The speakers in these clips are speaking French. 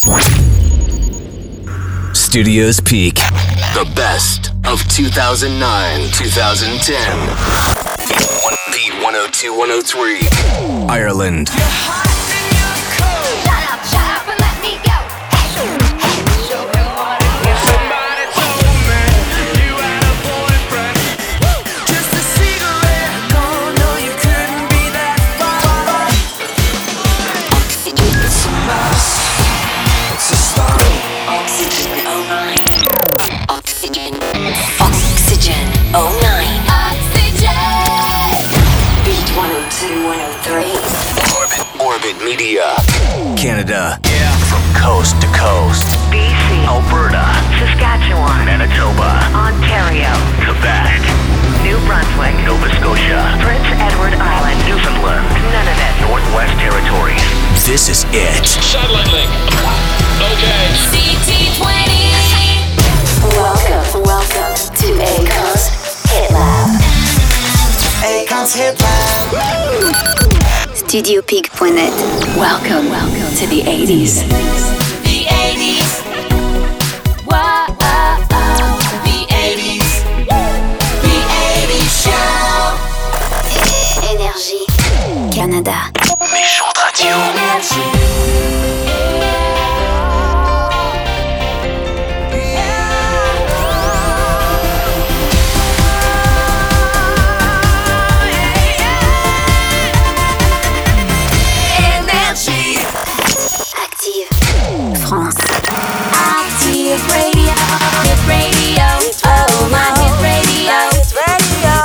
Studios Peak. The best of 2009, 2010. Beat 102, 103. Ireland. Oxygen 09. Beat 102, 103. Orbit Media. Canada. From coast to coast. BC, Alberta. Saskatchewan, Manitoba. Ontario, Quebec. New Brunswick, Nova Scotia. Prince Edward Island, Newfoundland. Nunavut, Northwest Territories. This is it. Satellite link. Okay. CT20. Welcome to Akon's Hit Lab. Akon's Hit Lab. StudioPeak.net. Welcome to the 80s. The 80s. Whoa, the 80s. The 80s show. Énergie. Canada. Méchante radio. Active. France. Active radio. Hit radio. Oh, my hit radio. Hit radio.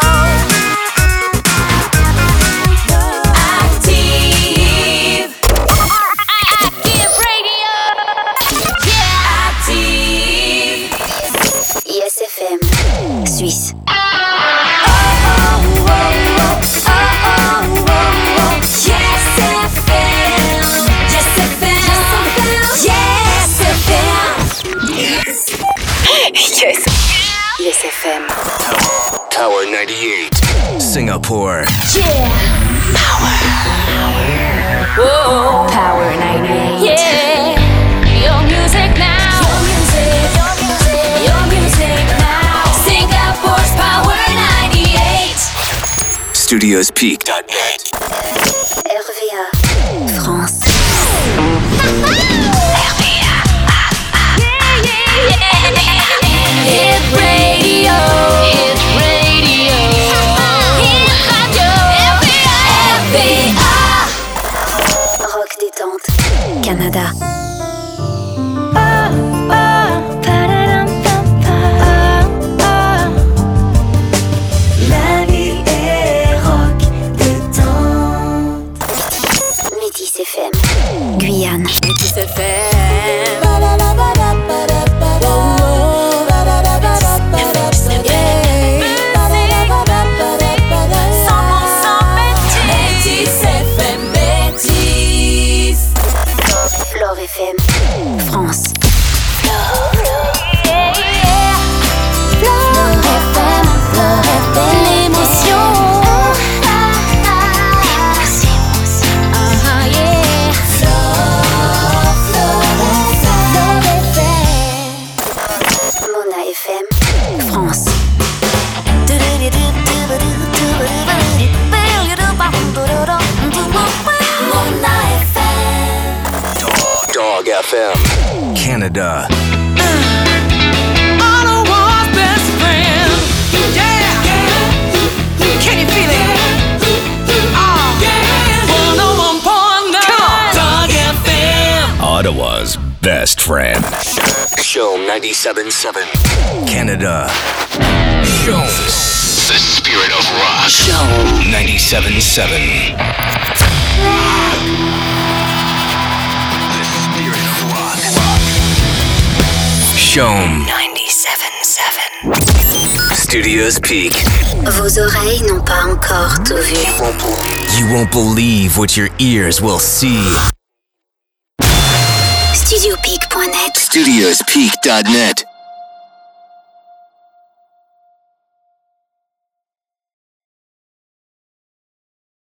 Active. Active radio. Yeah. Active. ISFM. Suisse. Yes FM. Tower 98. Singapore. Yeah. Whoa. Power 98. Yeah. Your music now. Your music. Your music. Your music now. Singapore's Power 98. StudiosPeak.net. RVA. France. Hit radio. Hit radio. Hit radio. RVA. Rock détente. Canada. La vie est rock détente. Métis FM. Guyane. Métis FM. Flore FM. France. Mona FM. France. Mona FM. Dog FM. Canada. Ottawa's best friend. Yeah. Can you feel it? Yeah. 101.9. Dog FM. Ottawa's best friend. Show 97.7. Canada. Show. The spirit of rock. Show 97.7. Showm 97.7. Studios Peak. Vos oreilles n'ont pas encore tout vu. You won't believe what your ears will see. StudioPeak.net. StudiosPeak.net.